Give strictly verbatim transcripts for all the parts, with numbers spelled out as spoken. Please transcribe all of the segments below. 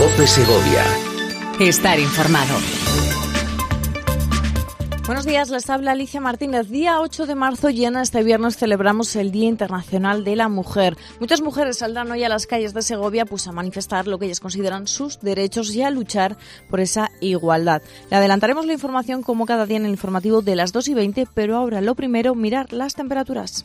COPE Segovia. Estar informado. Buenos días, les habla Alicia Martínez. Día ocho de marzo y en este viernes celebramos el Día Internacional de la Mujer. Muchas mujeres saldrán hoy a las calles de Segovia pues a manifestar lo que ellas consideran sus derechos y a luchar por esa igualdad. Le adelantaremos la información como cada día en el informativo de las dos y veinte, pero ahora lo primero, mirar las temperaturas.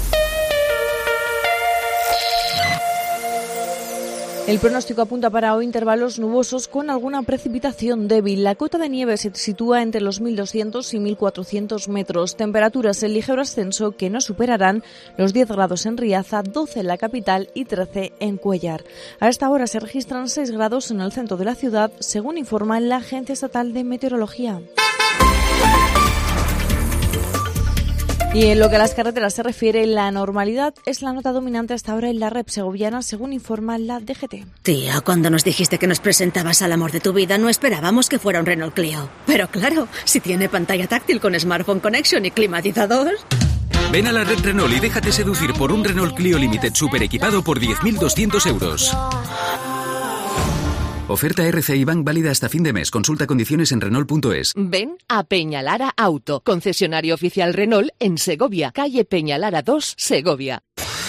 El pronóstico apunta para hoy intervalos nubosos con alguna precipitación débil. La cota de nieve se sitúa entre los mil doscientos y mil cuatrocientos metros. Temperaturas en ligero ascenso que no superarán los diez grados en Riaza, doce en la capital y trece en Cuéllar. A esta hora se registran seis grados en el centro de la ciudad, según informa la Agencia Estatal de Meteorología. Y en lo que a las carreteras se refiere, la normalidad es la nota dominante hasta ahora en la red segoviana, según informa la D G T. Tía, cuando nos dijiste que nos presentabas al amor de tu vida, no esperábamos que fuera un Renault Clio. Pero claro, si tiene pantalla táctil con Smartphone Connection y climatizador... Ven a la red Renault y déjate seducir por un Renault Clio Limited super equipado por diez mil doscientos euros. Oferta R C I Bank válida hasta fin de mes. Consulta condiciones en Renault punto es. Ven a Peñalara Auto, concesionario oficial Renault en Segovia, calle Peñalara dos, Segovia.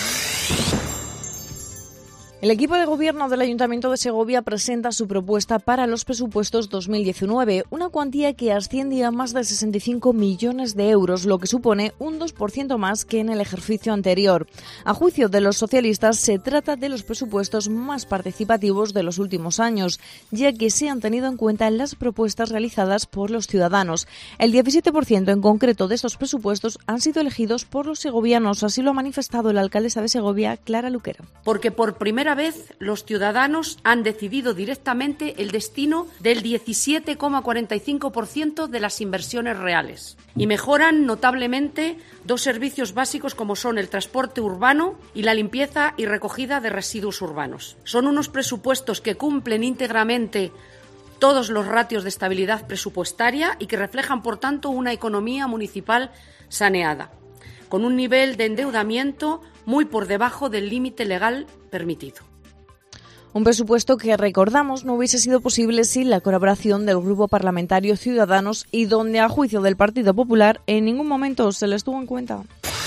El equipo de gobierno del Ayuntamiento de Segovia presenta su propuesta para los presupuestos dos mil diecinueve, una cuantía que asciende a más de sesenta y cinco millones de euros, lo que supone un dos por ciento más que en el ejercicio anterior. A juicio de los socialistas, se trata de los presupuestos más participativos de los últimos años, ya que se han tenido en cuenta las propuestas realizadas por los ciudadanos. El diecisiete por ciento en concreto de estos presupuestos han sido elegidos por los segovianos, así lo ha manifestado la alcaldesa de Segovia, Clara Luquero. Porque por primera vez los ciudadanos han decidido directamente el destino del diecisiete coma cuarenta y cinco por ciento de las inversiones reales y mejoran notablemente dos servicios básicos como son el transporte urbano y la limpieza y recogida de residuos urbanos. Son unos presupuestos que cumplen íntegramente todos los ratios de estabilidad presupuestaria y que reflejan, por tanto, una economía municipal saneada, con un nivel de endeudamiento muy por debajo del límite legal permitido. Un presupuesto que, recordamos, no hubiese sido posible sin la colaboración del Grupo Parlamentario Ciudadanos y donde, a juicio del Partido Popular, en ningún momento se les tuvo en cuenta.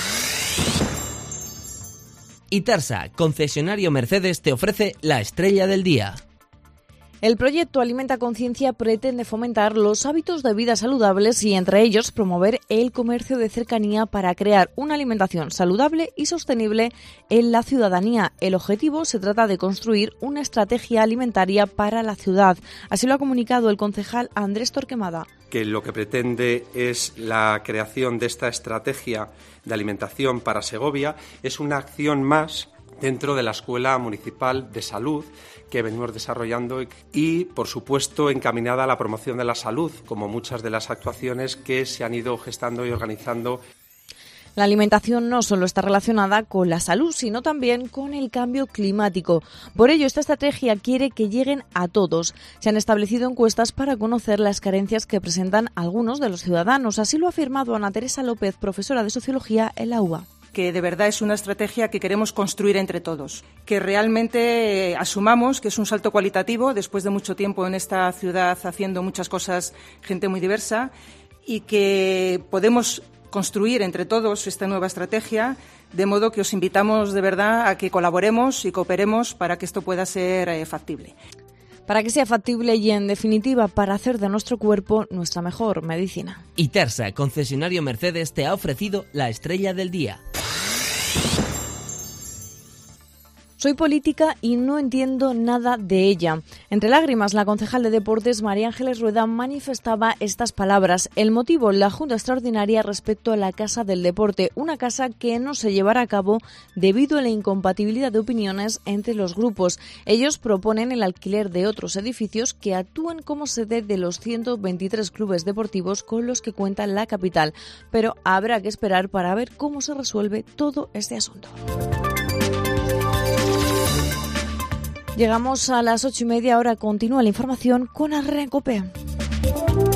Itarsa, concesionario Mercedes, te ofrece la estrella del día. El proyecto Alimenta Conciencia pretende fomentar los hábitos de vida saludables y, entre ellos, promover el comercio de cercanía para crear una alimentación saludable y sostenible en la ciudadanía. El objetivo se trata de construir una estrategia alimentaria para la ciudad. Así lo ha comunicado el concejal Andrés Torquemada. Que lo que pretende es la creación de esta estrategia de alimentación para Segovia. Es una acción más dentro de la Escuela Municipal de Salud que venimos desarrollando y, por supuesto, encaminada a la promoción de la salud, como muchas de las actuaciones que se han ido gestando y organizando. La alimentación no solo está relacionada con la salud, sino también con el cambio climático. Por ello, esta estrategia quiere que lleguen a todos. Se han establecido encuestas para conocer las carencias que presentan algunos de los ciudadanos. Así lo ha afirmado Ana Teresa López, profesora de Sociología en la U B A. Que de verdad es una estrategia que queremos construir entre todos, que realmente eh, asumamos que es un salto cualitativo después de mucho tiempo en esta ciudad haciendo muchas cosas, gente muy diversa, y que podemos construir entre todos esta nueva estrategia, de modo que os invitamos de verdad a que colaboremos y cooperemos para que esto pueda ser eh, factible. Para que sea factible y, en definitiva, para hacer de nuestro cuerpo nuestra mejor medicina. Itarsa, concesionario Mercedes, te ha ofrecido la estrella del día. Soy política y no entiendo nada de ella. Entre lágrimas, la concejal de Deportes, María Ángeles Rueda, manifestaba estas palabras. El motivo, la Junta Extraordinaria respecto a la Casa del Deporte, una casa que no se llevará a cabo debido a la incompatibilidad de opiniones entre los grupos. Ellos proponen el alquiler de otros edificios que actúan como sede de los ciento veintitrés clubes deportivos con los que cuenta la capital. Pero habrá que esperar para ver cómo se resuelve todo este asunto. Llegamos a las ocho y media, ahora continúa la información con Arren COPE.